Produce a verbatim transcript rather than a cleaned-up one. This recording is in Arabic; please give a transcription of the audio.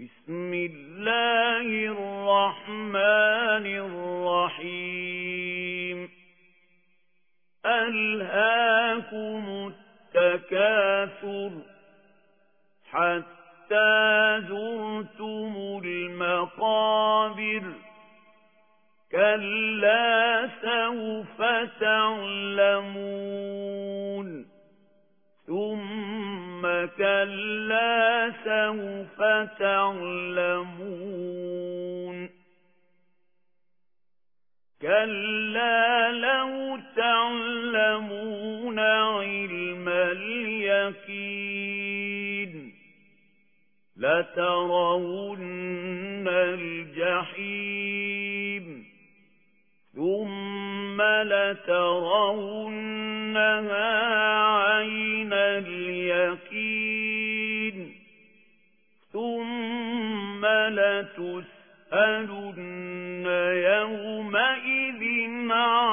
بسم الله الرحمن الرحيم ألهاكم التكاثر حتى زرتم المقابر كلا سوف تعلمون ثم كلا سوف تعلمون كلا لو تعلمون علم اليقين لترون الجحيم ثم لترونها عين اليقين ثم لتسألن يومئذ عن